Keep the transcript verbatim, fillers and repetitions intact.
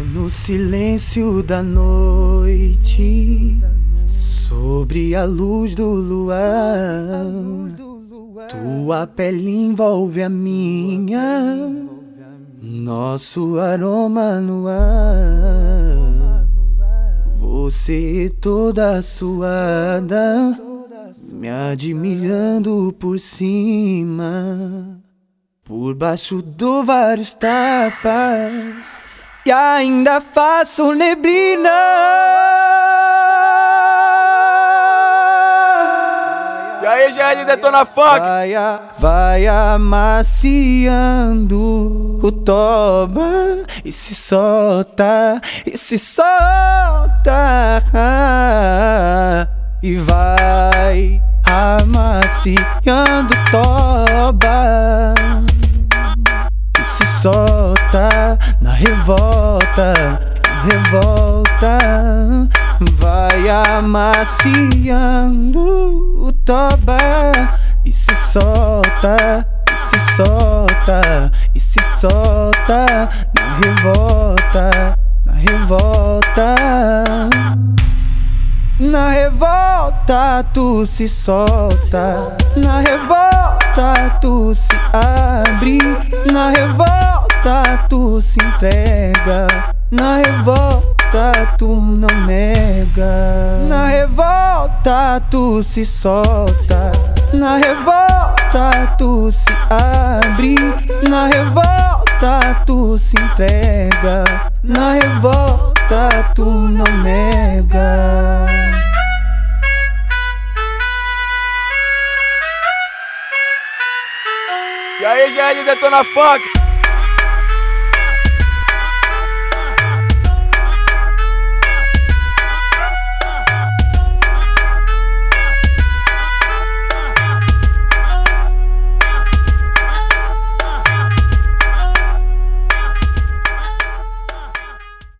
É no silêncio da noite, sobre a luz do luar, tua pele envolve a minha, nosso aroma no ar. Você toda suada, me admirando por cima, por baixo dou vários tapas e ainda faço neblina. E aí, G L Detona Funk! Vai, vai amaciando o toba e se solta, e se solta. E vai amaciando o toba e se solta na revolta, revolta. Vai amaciando o toba e se solta, e se solta, e se solta na revolta, na revolta. Na revolta tu se solta, na revolta tu se abre, na revolta tu se entrega, na revolta tu não nega. Na revolta tu se solta, na revolta tu se abre, na revolta tu se entrega, na revolta tu não nega. E aí, G L Detona Funk!